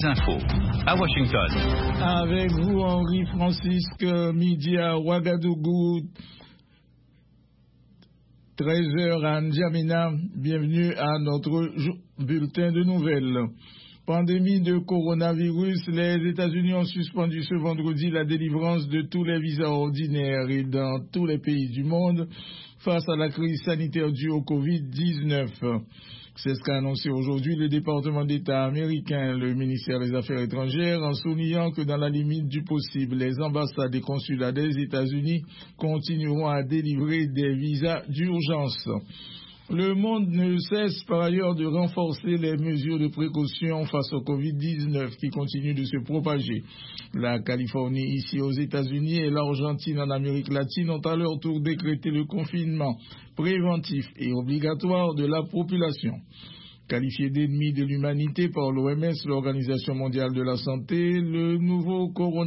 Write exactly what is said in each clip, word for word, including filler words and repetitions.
Infos à Washington. Avec vous, Henri Francisque, midi à Ouagadougou, treize heures à N'Djamena. Bienvenue à notre bulletin de nouvelles. Pandémie de coronavirus, les États-Unis ont suspendu ce vendredi la délivrance de tous les visas ordinaires et dans tous les pays du monde face à la crise sanitaire due au covid dix-neuf. C'est ce qu'a annoncé aujourd'hui le département d'État américain, le ministère des Affaires étrangères, en soulignant que dans la limite du possible, les ambassades et consulats des États-Unis continueront à délivrer des visas d'urgence. Le monde ne cesse par ailleurs de renforcer les mesures de précaution face au covid dix-neuf qui continue de se propager. La Californie ici aux États-Unis et l'Argentine en Amérique latine ont à leur tour décrété le confinement préventif et obligatoire de la population. Qualifié d'ennemi de l'humanité par l'O M S, l'Organisation mondiale de la santé, le nouveau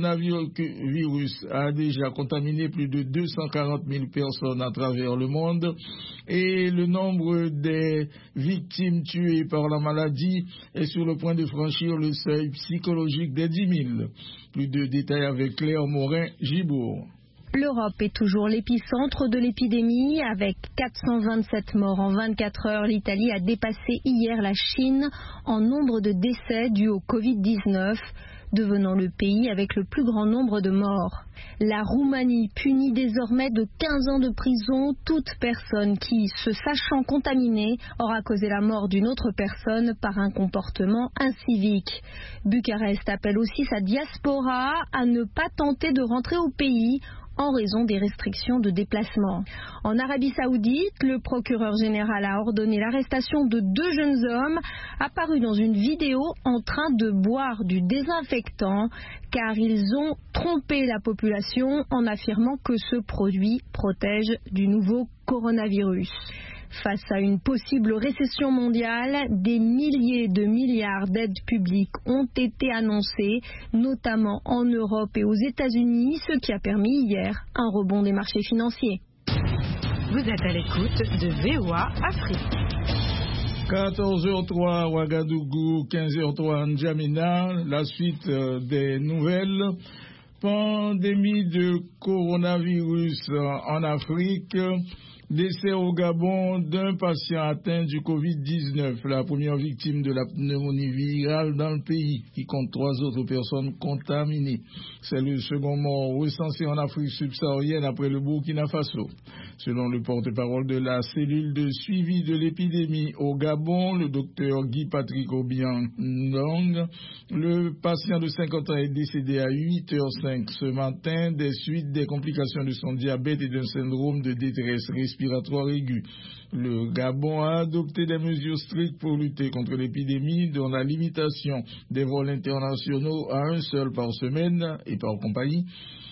coronavirus a déjà contaminé plus de deux cent quarante mille personnes à travers le monde et le nombre des victimes tuées par la maladie est sur le point de franchir le seuil psychologique des dix mille. Plus de détails avec Claire Morin-Gibourg. L'Europe est toujours l'épicentre de l'épidémie avec quatre cent vingt-sept morts en vingt-quatre heures. L'Italie a dépassé hier la Chine en nombre de décès dus au covid dix-neuf, devenant le pays avec le plus grand nombre de morts. La Roumanie punit désormais de quinze ans de prison toute personne qui, se sachant contaminée, aura causé la mort d'une autre personne par un comportement incivique. Bucarest appelle aussi sa diaspora à ne pas tenter de rentrer au pays en raison des restrictions de déplacement. En Arabie Saoudite, le procureur général a ordonné l'arrestation de deux jeunes hommes apparus dans une vidéo en train de boire du désinfectant car ils ont trompé la population en affirmant que ce produit protège du nouveau coronavirus. Face à une possible récession mondiale, des milliers de milliards d'aides publiques ont été annoncées, notamment en Europe et aux États-Unis, ce qui a permis hier un rebond des marchés financiers. Vous êtes à l'écoute de V O A Afrique. quatorze heures trois à Ouagadougou, quinze heures trois à N'Djamena, la suite des nouvelles. Pandémie de coronavirus en Afrique. Décès au Gabon d'un patient atteint du covid dix-neuf, la première victime de la pneumonie virale dans le pays, qui compte trois autres personnes contaminées. C'est le second mort recensé en Afrique subsaharienne après le Burkina Faso. Selon le porte-parole de la cellule de suivi de l'épidémie au Gabon, le docteur Guy Patrick Obiang-Ndong, le patient de cinquante ans est décédé à huit heures cinq ce matin des suites des complications de son diabète et d'un syndrome de détresse respiratoire aiguë. Le Gabon a adopté des mesures strictes pour lutter contre l'épidémie, dont la limitation des vols internationaux à un seul par semaine et par compagnie,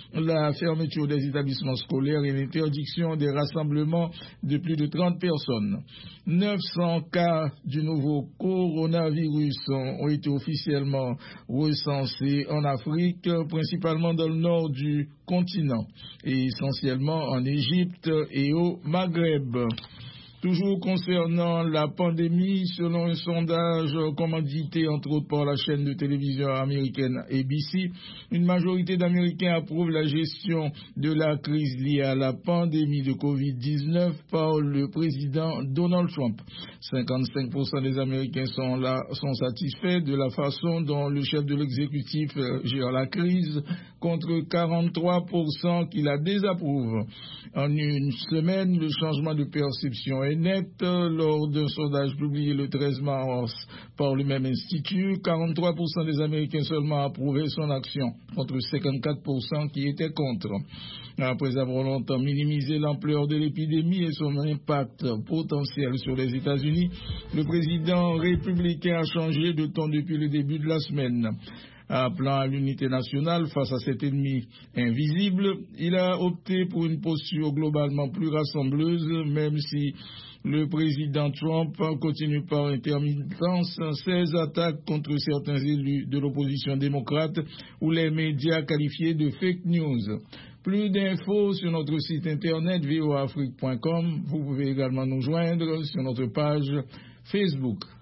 la fermeture des établissements scolaires et l'interdiction des rassemblements de plus de trente personnes. neuf cents cas du nouveau coronavirus ont été officiellement recensés en Afrique, principalement dans le nord du continent et essentiellement en Égypte et au Maghreb. Toujours concernant la pandémie, selon un sondage commandité entre autres par la chaîne de télévision américaine A B C, une majorité d'Américains approuvent la gestion de la crise liée à la pandémie de covid dix-neuf par le président Donald Trump. cinquante-cinq pour cent des Américains sont, là, sont satisfaits de la façon dont le chef de l'exécutif gère la crise, contre quarante-trois pour cent qui la désapprouvent. En une semaine, le changement de perception est net. Lors d'un sondage publié le treize mars par le même institut, quarante-trois pour cent des Américains seulement approuvaient son action, contre cinquante-quatre pour cent qui étaient contre. Après avoir longtemps minimisé l'ampleur de l'épidémie et son impact potentiel sur les États-Unis, le président républicain a changé de ton depuis le début de la semaine. Appelant à l'unité nationale face à cet ennemi invisible, il a opté pour une posture globalement plus rassembleuse, même si le président Trump continue par intermittence ses attaques contre certains élus de l'opposition démocrate ou les médias qualifiés de fake news. Plus d'infos sur notre site internet v o a afrique point com. Vous pouvez également nous joindre sur notre page Facebook.